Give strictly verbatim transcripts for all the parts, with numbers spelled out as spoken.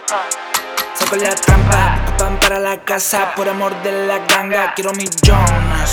Saco la trampa, pan para la casa, por amor de la ganga, quiero millones.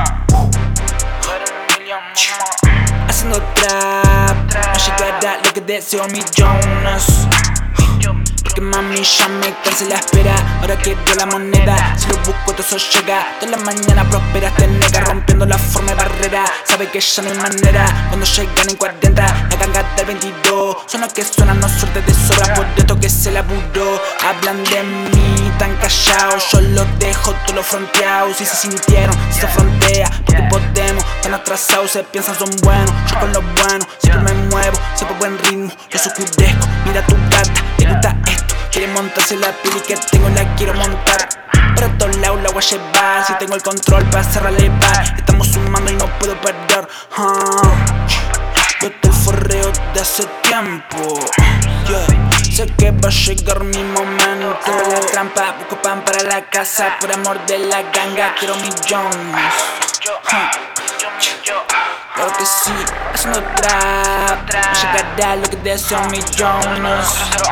Haciendo trap, no llegará lo que deseo, millones. Porque mami ya me cansé la espera, ahora quiero la moneda. Si lo busco todo eso llega, toda la mañana prosperas te nega, rompiendo la forma de barrera. Sabe que ya no hay manera, cuando llegan en cuarenta, la ganga del veintidós. Son los que suenan, no suerte de sobra, por esto que se laburó. Hablan de mí, tan callados, yo los dejo todos los fronteados. Si se sintieron, si se frontea, porque podemos, tan atrasados, se piensan son buenos. Yo con lo bueno, siempre me muevo, siempre buen ritmo, yo oscurezco. Mira tu gata, le gusta esto, quiere montarse la peli que tengo, la quiero montar. Para todos lados la voy a llevar, si tengo el control para cerrarle bar. Estamos sumando y no puedo perder, huh. Yo te el forreo de hace tiempo, yeah. Sé que va a llegar mi momento. Saco la trampa, busco pan para la casa, por amor de la ganga, quiero millones, huh. Claro que sí, haciendo trap, no llegará lo que deseo, millones,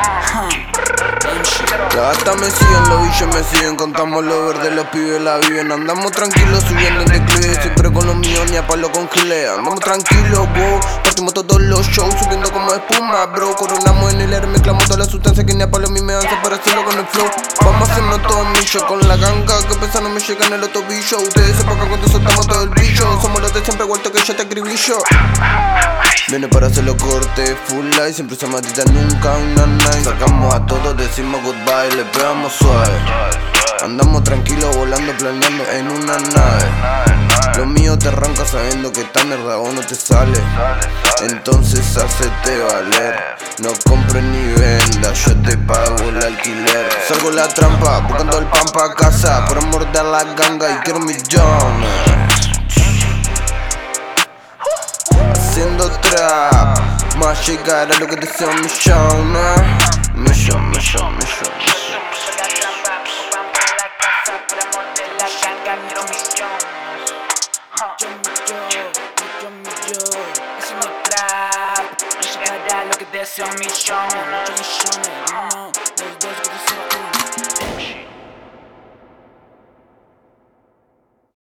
huh. La gata me siguen, los bichos me siguen, contamos lo verde, los pibes la viven. Andamos tranquilos subiendo en declive, siempre con los míos ni a palo con gilet. Andamos tranquilos, wow, partimos todos los shows subiendo como espuma, bro. Coronamos en el aire, mezclamos toda la sustancia que ni a palo a mí me danza para hacerlo con el flow. Vamos a hacernos todo millo con la ganga, que pesado me llega en el tobillo. Ustedes se pagan cuando soltamos todo el brillo, somos los de siempre, vuelto que yo te acribillo. Viene para hacer los cortes full life, siempre se matita, nunca una night. Sacamos a todos, decimos goodbye, le pegamos suave. Andamos tranquilos volando, planeando en una nave. Lo mío te arranca sabiendo que esta mierda vos no te sale. Entonces hacete valer, no compres ni venda, yo te pago el alquiler. Salgo la trampa, buscando el pan pa' casa, por amor de la ganga y quiero millones. Haciendo trap, más llegar a lo que deseo, millones. Millón, millón, millón, millón. Lo que deseo, millones, muchos millones, uno, dos, dos, tres.